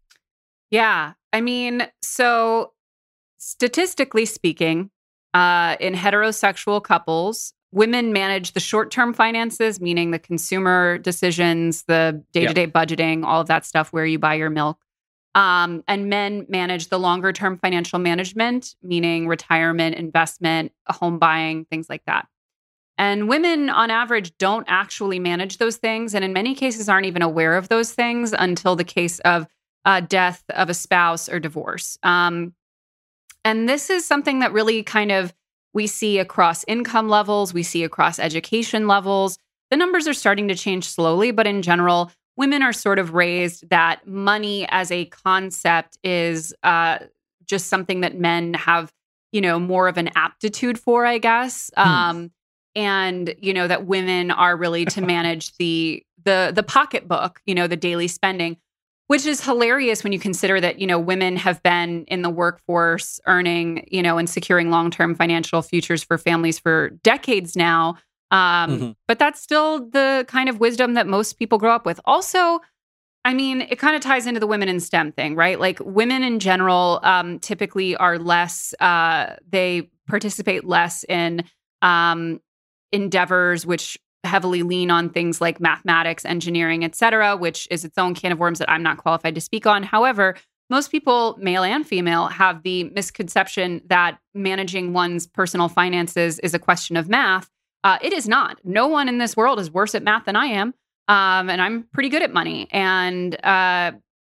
Yeah, I mean, so statistically speaking, uh, in heterosexual couples, women manage the short-term finances, meaning the consumer decisions, the day-to-day yep. budgeting, all of that stuff, where you buy your milk. Um, and men manage the longer-term financial management, meaning retirement, investment, home buying, things like that. And women, on average, don't actually manage those things, and in many cases aren't even aware of those things until the case of uh, death of a spouse or divorce. Um, and this is something that really kind of we see across income levels, we see across education levels. The numbers are starting to change slowly, but in general, women are sort of raised that money as a concept is uh, just something that men have, you know, more of an aptitude for, I guess. Hmm. Um, and, you know, that women are really to manage the the the pocketbook, you know, the daily spending, which is hilarious when you consider that, you know, women have been in the workforce earning, you know, and securing long-term financial futures for families for decades now. Um, mm-hmm. But that's still the kind of wisdom that most people grow up with. Also, I mean, it kind of ties into the women in STEM thing, right? Like women in general um, typically are less, uh, they participate less in um, endeavors which heavily lean on things like mathematics, engineering, et cetera, which is its own can of worms that I'm not qualified to speak on. However, most people, male and female, have the misconception that managing one's personal finances is a question of math. Uh, it is not. No one in this world is worse at math than I am. Um, and I'm pretty good at money. And uh,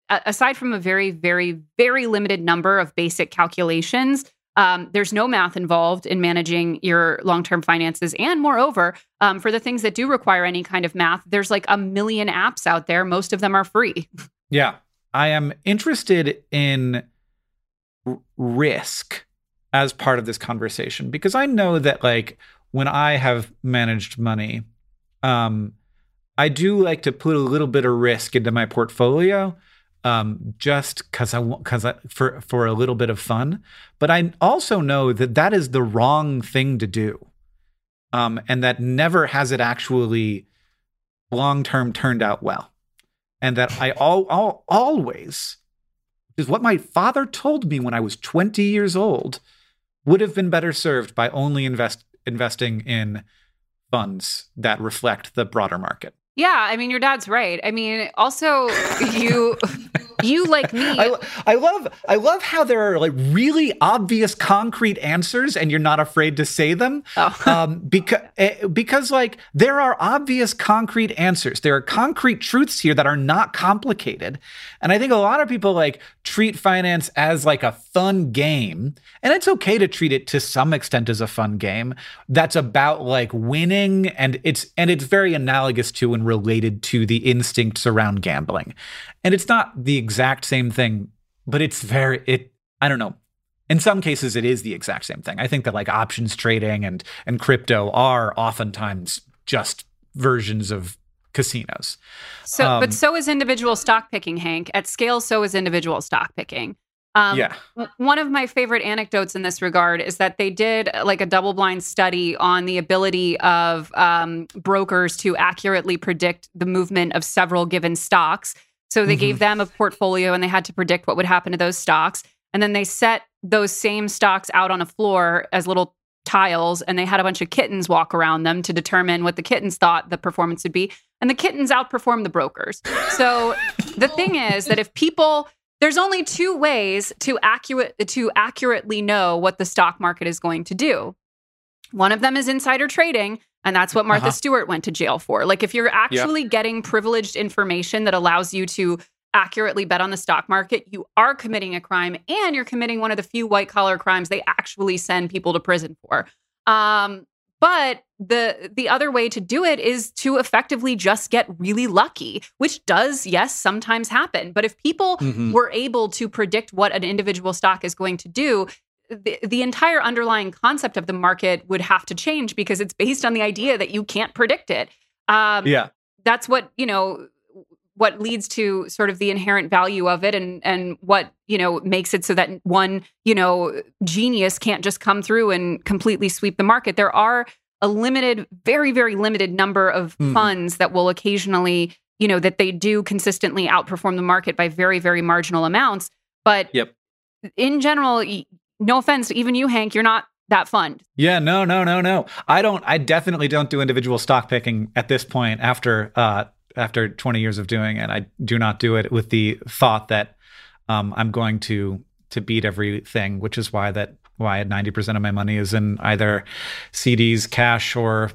aside from a very, very, very limited number of basic calculations, um, there's no math involved in managing your long-term finances. And moreover, um, for the things that do require any kind of math, there's like a million apps out there. Most of them are free. Yeah. I am interested in r- risk as part of this conversation, because I know that like when I have managed money, um, I do like to put a little bit of risk into my portfolio, um, just because I want, because I, for for a little bit of fun. But I also know that that is the wrong thing to do, um, and that never has it actually long term turned out well, and that I all, all always is what my father told me when I was twenty years old would have been better served by only invest investing in funds that reflect the broader market. Yeah, I mean, your dad's right. I mean, also, you, you like me. I, I love, I love how there are like really obvious, concrete answers, and you're not afraid to say them. Oh. um, because, because like there are obvious, concrete answers. There are concrete truths here that are not complicated, and I think a lot of people like treat finance as like a fun game, and it's okay to treat it to some extent as a fun game that's about like winning, and it's and it's very analogous to and related to the instincts around gambling. And it's not the exact same thing, but it's very, it, I don't know. In some cases, it is the exact same thing. I think that like options trading and, and crypto are oftentimes just versions of casinos. So, Um, but so is individual stock picking, Hank. At scale, so is individual stock picking. Um, Yeah. w- One of my favorite anecdotes in this regard is that they did like a double-blind study on the ability of um, brokers to accurately predict the movement of several given stocks. So they Mhm. gave them a portfolio and they had to predict what would happen to those stocks. And then they set those same stocks out on a floor as little tiles, and they had a bunch of kittens walk around them to determine what the kittens thought the performance would be. And the kittens outperformed the brokers. So the thing is that if people... There's only two ways to accurate to accurately know what the stock market is going to do. One of them is insider trading, and that's what Martha Uh-huh. Stewart went to jail for. Like if you're actually getting privileged information that allows you to accurately bet on the stock market, you are committing a crime, and you're committing one of the few white collar crimes they actually send people to prison for. Um, But the the other way to do it is to effectively just get really lucky, which does, yes, sometimes happen. But if people Mhm. were able to predict what an individual stock is going to do, the, the entire underlying concept of the market would have to change because it's based on the idea that you can't predict it. Um, Yeah. That's what, you know, what leads to sort of the inherent value of it, and and what, you know, makes it so that one, you know, genius can't just come through and completely sweep the market. There are a limited, very, very limited number of Mm. funds that will occasionally, you know, that they do consistently outperform the market by very, very marginal amounts. But Yep. in general, y- no offense, even you, Hank, you're not that fund. Yeah, no, no, no, no. I don't, I definitely don't do individual stock picking at this point after, uh, after twenty years of doing it. I do not do it with the thought that, um, I'm going to, to beat everything, which is why that, why ninety percent of my money is in either C Ds, cash, or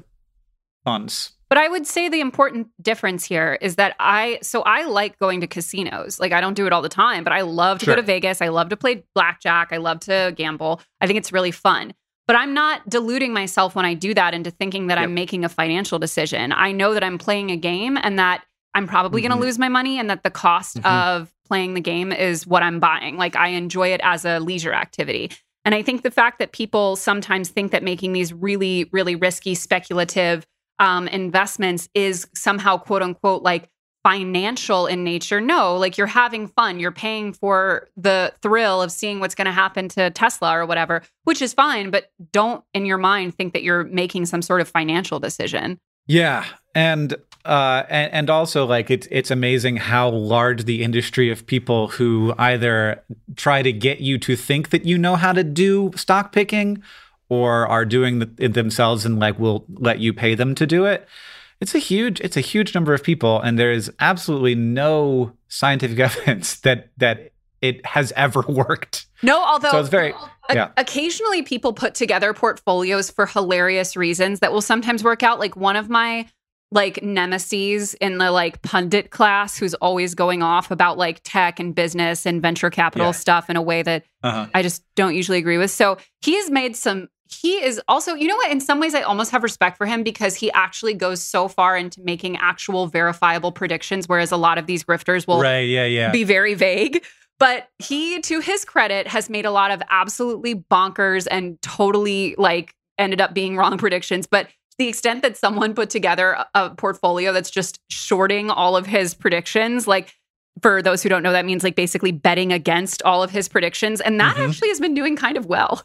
funds. But I would say the important difference here is that I, so I like going to casinos. Like I don't do it all the time, but I love to Sure. go to Vegas. I love to play blackjack. I love to gamble. I think it's really fun. But I'm not deluding myself when I do that into thinking that Yep. I'm making a financial decision. I know that I'm playing a game and that I'm probably Mhm. going to lose my money, and that the cost Mhm. of playing the game is what I'm buying. Like I enjoy it as a leisure activity. And I think the fact that people sometimes think that making these really, really risky, speculative um, investments is somehow, quote unquote, like financial in nature. No, like you're having fun. You're paying for the thrill of seeing what's going to happen to Tesla or whatever, which is fine. But don't in your mind think that you're making some sort of financial decision. Yeah, and uh, and, and also like it's it's amazing how large the industry of people who either try to get you to think that you know how to do stock picking, or are doing the, it themselves and like will let you pay them to do it. It's a huge it's a huge number of people, and there is absolutely no scientific evidence that that it has ever worked. No, although So it's very o- yeah. occasionally people put together portfolios for hilarious reasons that will sometimes work out. Like one of my like nemesis in the like pundit class who's always going off about like tech and business and venture capital yeah. stuff in a way that uh-huh. I just don't usually agree with. So he has made some, he is also, you know what, in some ways I almost have respect for him because he actually goes so far into making actual verifiable predictions, whereas a lot of these grifters will right, yeah, yeah. be very vague. But he, to his credit, has made a lot of absolutely bonkers and totally like ended up being wrong predictions. But to the extent that someone put together a, a portfolio that's just shorting all of his predictions, like for those who don't know, that means like basically betting against all of his predictions. And that mm-hmm. actually has been doing kind of well.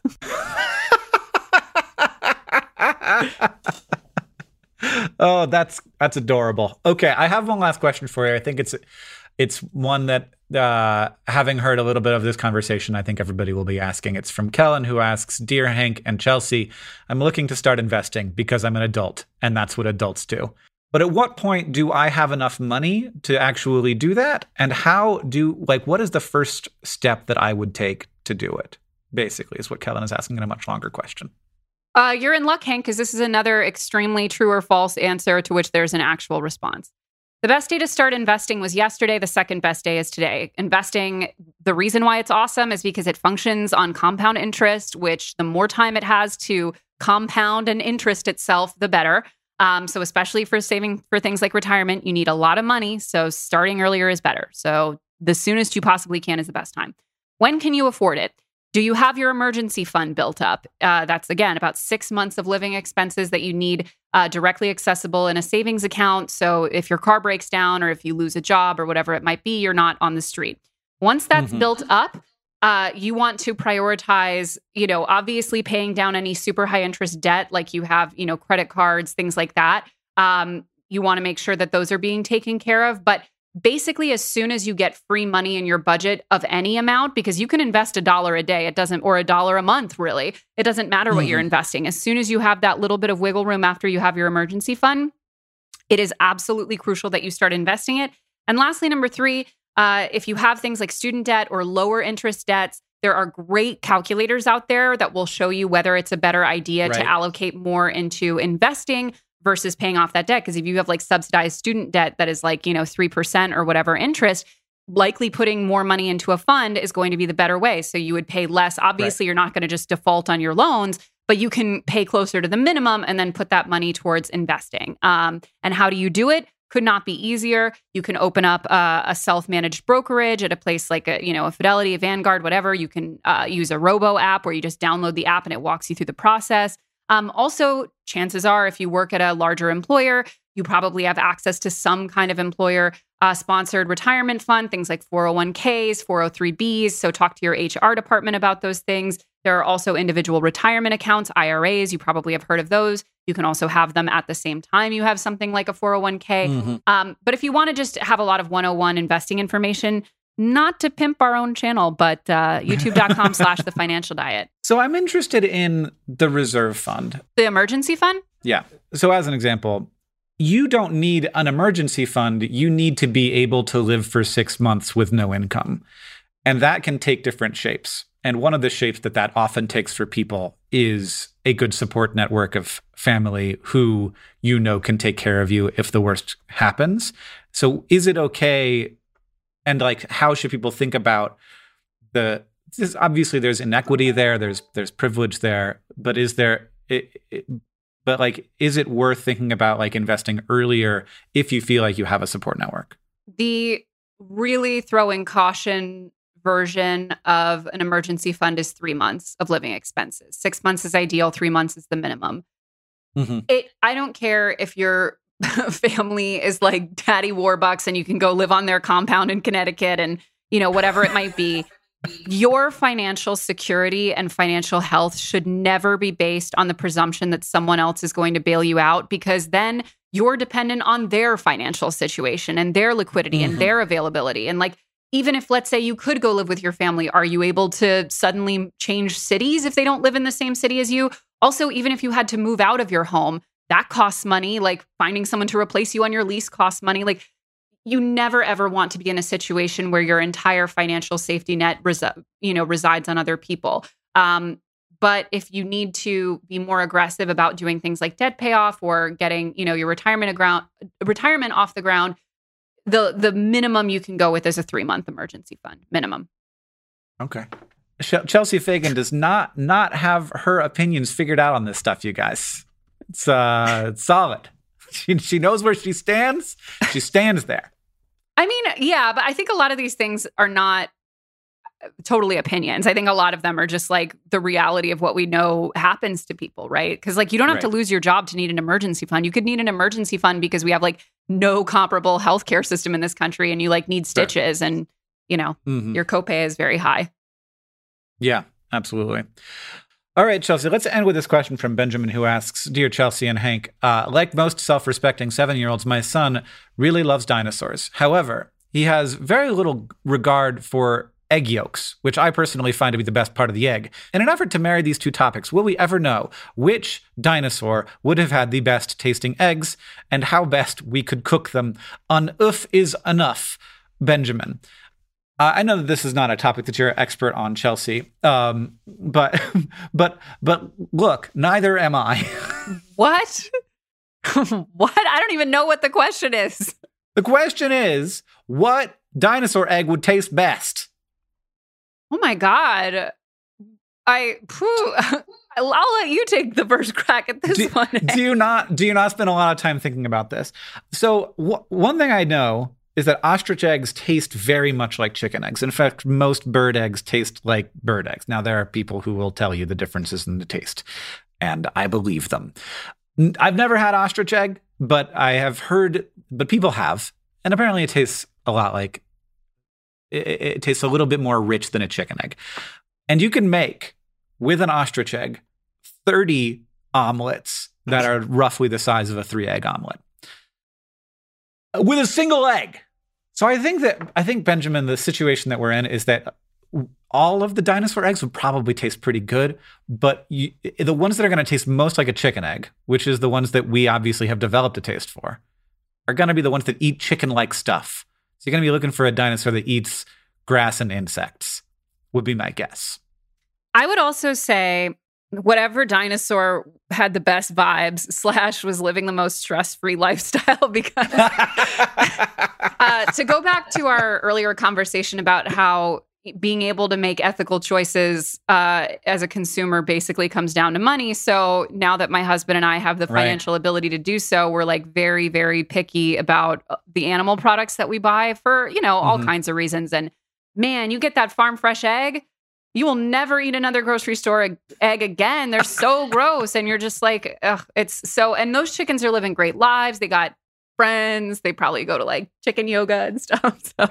Oh, that's that's adorable. Okay, I have one last question for you. I think it's it's one that, uh, having heard a little bit of this conversation, I think everybody will be asking. It's from Kellen, who asks, "Dear Hank and Chelsea, I'm looking to start investing because I'm an adult, and that's what adults do. But at what point do I have enough money to actually do that? And how do, like, what is the first step that I would take to do it?" Basically, is what Kellen is asking in a much longer question. Uh, you're in luck, Hank, because this is another extremely true or false answer to which there's an actual response. The best day to start investing was yesterday. The second best day is today. Investing, the reason why it's awesome is because it functions on compound interest, which the more time it has to compound and interest itself, the better. Um, so especially for saving for things like retirement, you need a lot of money. So starting earlier is better. So the soonest you possibly can is the best time. When can you afford it? Do you have your emergency fund built up? Uh, that's, again, about six months of living expenses that you need uh, directly accessible in a savings account. So if your car breaks down or if you lose a job or whatever it might be, you're not on the street. Once that's mm-hmm. built up, uh, you want to prioritize, you know, obviously paying down any super high interest debt, like you have, you know, credit cards, things like that. Um, you want to make sure that those are being taken care of. But basically, as soon as you get free money in your budget of any amount, because you can invest a dollar a day, it doesn't, or a dollar a month, really. It doesn't matter what mm-hmm. you're investing. As soon as you have that little bit of wiggle room after you have your emergency fund, it is absolutely crucial that you start investing it. And lastly, number three, uh, if you have things like student debt or lower interest debts, there are great calculators out there that will show you whether it's a better idea right. to allocate more into investing versus paying off that debt. Because if you have like subsidized student debt that is like, you know, three percent or whatever interest, likely putting more money into a fund is going to be the better way. So you would pay less. Obviously, right. you're not going to just default on your loans, but you can pay closer to the minimum and then put that money towards investing. Um, and how do you do it? Could not be easier. You can open up uh, a self-managed brokerage at a place like a, you know, a Fidelity, a Vanguard, whatever. You can uh, use a Robo app where you just download the app and it walks you through the process. Um, also, chances are, if you work at a larger employer, you probably have access to some kind of employer-sponsored uh, retirement fund, things like four oh one k's, four oh three b's. So talk to your H R department about those things. There are also individual retirement accounts, I R As. You probably have heard of those. You can also have them at the same time you have something like a four oh one k. Mm-hmm. Um, but if you want to just have a lot of one oh one investing information, not to pimp our own channel, but uh, youtube.com slash the financial diet. So I'm interested in the reserve fund. The emergency fund? Yeah. So as an example, you don't need an emergency fund. You need to be able to live for six months with no income. And that can take different shapes. And one of the shapes that that often takes for people is a good support network of family who you know can take care of you if the worst happens. So is it okay? And like, how should people think about the, this, obviously there's inequity there, there's there's privilege there, but is there, it, it, but like, is it worth thinking about like investing earlier if you feel like you have a support network? The really throwing caution version of an emergency fund is three months of living expenses. Six months is ideal, three months is the minimum. Mm-hmm. It, I don't care if you're family is like Daddy Warbucks and you can go live on their compound in Connecticut and, you know, whatever it might be. Your financial security and financial health should never be based on the presumption that someone else is going to bail you out, because then you're dependent on their financial situation and their liquidity mm-hmm. and their availability. And like, even if, let's say, you could go live with your family, are you able to suddenly change cities if they don't live in the same city as you? Also, even if you had to move out of your home, that costs money. Like finding someone to replace you on your lease costs money. Like you never, ever want to be in a situation where your entire financial safety net, resi- you know, resides on other people. Um, but if you need to be more aggressive about doing things like debt payoff or getting, you know, your retirement ground, retirement off the ground, the the minimum you can go with is a three month emergency fund minimum. Okay. Chelsea Fagan does not not have her opinions figured out on this stuff, you guys. It's uh, it's solid. She she knows where she stands. She stands there. I mean, yeah, but I think a lot of these things are not totally opinions. I think a lot of them are just like the reality of what we know happens to people, right? Because like you don't have right. to lose your job to need an emergency fund. You could need an emergency fund because we have like no comparable healthcare system in this country, and you like need stitches, sure. and you know mm-hmm. your copay is very high. Yeah, absolutely. All right, Chelsea, let's end with this question from Benjamin, who asks, Dear Chelsea and Hank, uh, like most self-respecting seven-year-olds, my son really loves dinosaurs. However, he has very little regard for egg yolks, which I personally find to be the best part of the egg. In an effort to marry these two topics, will we ever know which dinosaur would have had the best tasting eggs and how best we could cook them on Oof Is Enough, Benjamin? Uh, I know that this is not a topic that you're an expert on, Chelsea, um, but but but look, neither am I. What? What? I don't even know what the question is. The question is, what dinosaur egg would taste best? Oh my God. I, phew, I'll let you take the first crack at this do, one. do you not, do you not spend a lot of time thinking about this? So w- one thing I know is that ostrich eggs taste very much like chicken eggs. In fact, most bird eggs taste like bird eggs. Now, there are people who will tell you the differences in the taste, and I believe them. I've never had ostrich egg, but I have heard, but people have, and apparently it tastes a lot like It, it tastes a little bit more rich than a chicken egg. And you can make, with an ostrich egg, thirty omelets that are roughly the size of a three-egg omelet. With a single egg. So I think that, I think, Benjamin, the situation that we're in is that all of the dinosaur eggs would probably taste pretty good, but you, the ones that are going to taste most like a chicken egg, which is the ones that we obviously have developed a taste for, are going to be the ones that eat chicken-like stuff. So you're going to be looking for a dinosaur that eats grass and insects, would be my guess. I would also say whatever dinosaur had the best vibes slash was living the most stress-free lifestyle, because uh, to go back to our earlier conversation about how being able to make ethical choices uh, as a consumer basically comes down to money. So now that my husband and I have the financial right. ability to do so, we're like very, very picky about the animal products that we buy for, you know, all mm-hmm. kinds of reasons. And man, you get that farm fresh egg, you will never eat another grocery store egg again. They're so gross. And you're just like, ugh, it's so, and those chickens are living great lives. They got friends. They probably go to like chicken yoga and stuff. So.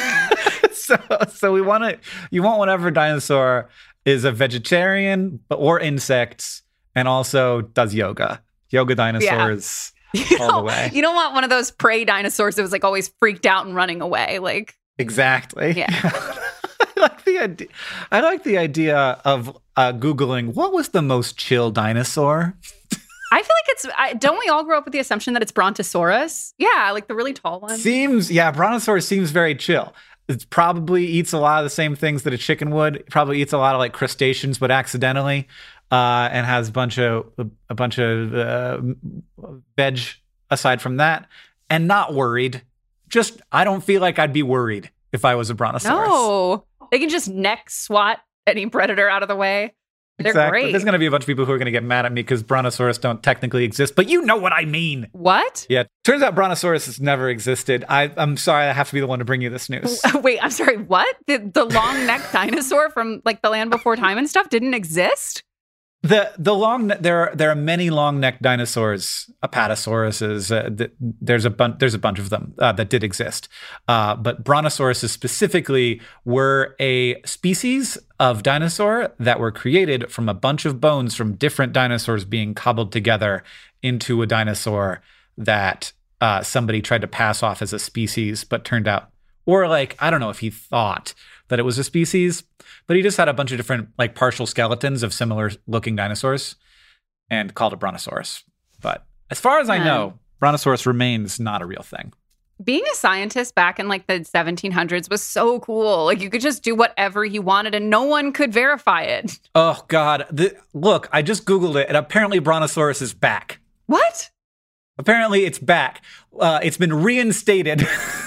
So, so we want to, you want whatever dinosaur is a vegetarian or insects and also does yoga. Yoga dinosaurs yeah. all the way. You don't want one of those prey dinosaurs that was like always freaked out and running away. Like Exactly. Yeah. I like the idea. I like the idea of uh, Googling what was the most chill dinosaur. I feel like it's, I, don't we all grow up with the assumption that it's Brontosaurus? Yeah, like the really tall one. Seems, yeah, Brontosaurus seems very chill. It probably eats a lot of the same things that a chicken would. It probably eats a lot of like crustaceans, but accidentally, uh, and has a bunch of a bunch of uh, veg aside from that, and not worried. Just, I don't feel like I'd be worried if I was a Brontosaurus. No, they can just neck swat any predator out of the way. They're exactly. great. There's going to be a bunch of people who are going to get mad at me because Brontosaurus don't technically exist, but you know what I mean. What? Yeah. Turns out Brontosaurus has never existed. I, I'm sorry, I have to be the one to bring you this news. Wait, I'm sorry, what? The, the long-necked dinosaur from like the Land Before Time and stuff didn't exist? The the long there are there are many long-necked dinosaurs, apatosauruses. Uh, th- there's a bunch there's a bunch of them uh, that did exist, uh, but Brontosauruses specifically were a species of dinosaur that were created from a bunch of bones from different dinosaurs being cobbled together into a dinosaur that uh, somebody tried to pass off as a species, but turned out, or like I don't know if he thought that it was a species, but he just had a bunch of different like partial skeletons of similar looking dinosaurs and called it Brontosaurus. But as far as I know, Brontosaurus remains not a real thing. being a scientist back in like the seventeen hundreds was so cool. Like you could just do whatever you wanted and no one could verify it. Oh, God. The, look, I just Googled it and apparently Brontosaurus is back. What? Apparently it's back. Uh, it's been reinstated.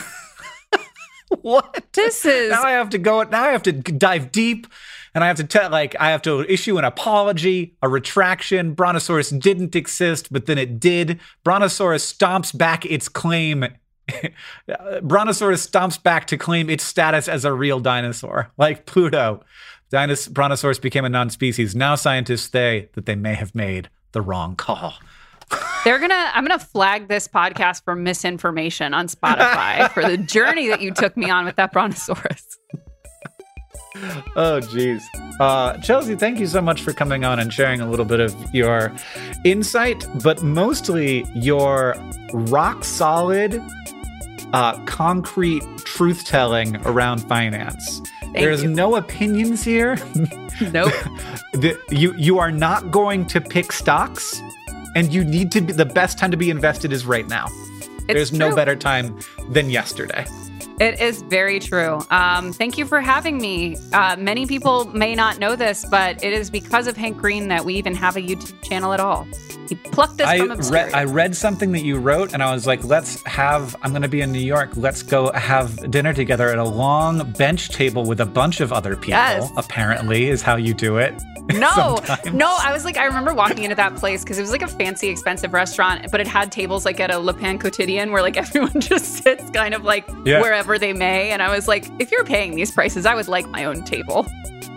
What? This is... Now I have to go, now I have to dive deep and I have to tell, like, I have to issue an apology, a retraction. Brontosaurus didn't exist, but then it did. Brontosaurus stomps back its claim. Brontosaurus stomps back to claim its status as a real dinosaur, like Pluto. Dinos- Brontosaurus became a non-species. Now scientists say that they may have made the wrong call. They're gonna, I'm gonna flag this podcast for misinformation on Spotify for the journey that you took me on with that Brontosaurus. Oh, geez. Uh, Chelsea, thank you so much for coming on and sharing a little bit of your insight, but mostly your rock solid, uh, concrete truth telling around finance. Thank There's you. no opinions here. Nope. the, you you are not going to pick stocks, and you need to be, the best time to be invested is right now. It's There's true. no better time than yesterday. It is very true. Um, thank you for having me. Uh, many people may not know this, but it is because of Hank Green that we even have a YouTube channel at all. He plucked us I from read, obscurity. I read something that you wrote, and I was like, let's have, I'm going to be in New York. Let's go have dinner together at a long bench table with a bunch of other people, Yes. apparently, is how you do it. No, sometimes. no, I was like, I remember walking into that place because it was like a fancy, expensive restaurant, but it had tables like at a Le Pain Quotidien where like everyone just sits kind of like Yeah. wherever they may. And I was like, if you're paying these prices, I would like my own table.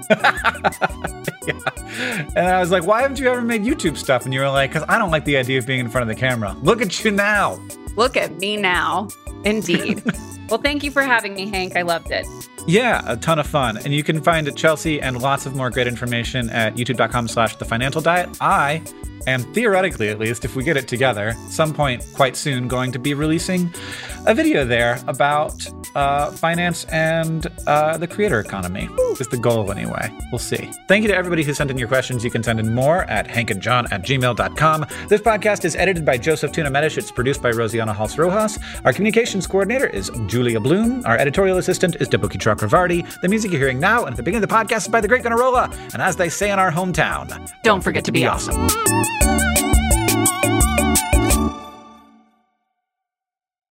Yeah. And I was like, why haven't you ever made YouTube stuff? And you were like, because I don't like the idea of being in front of the camera. Look at you now. Look at me now. Indeed. Well, thank you for having me, Hank. I loved it. Yeah, a ton of fun. And you can find Chelsea and lots of more great information at youtube.com slash the financial diet. I am theoretically, at least, if we get it together, some point quite soon going to be releasing a video there about uh, finance and uh, the creator economy. Is the goal anyway. We'll see. Thank you to everybody who sent in your questions. You can send in more at hankandjohn at gmail dot com. This podcast is edited by Joseph Tuna Medish. It's produced by Rosiana Hals Rojas. Our communications coordinator is Julia Bloom. Our editorial assistant is Debuki Chakravarti. The music you're hearing now and at the beginning of the podcast is by The Great Gunnarolla. And as they say in our hometown, Don't forget to be awesome.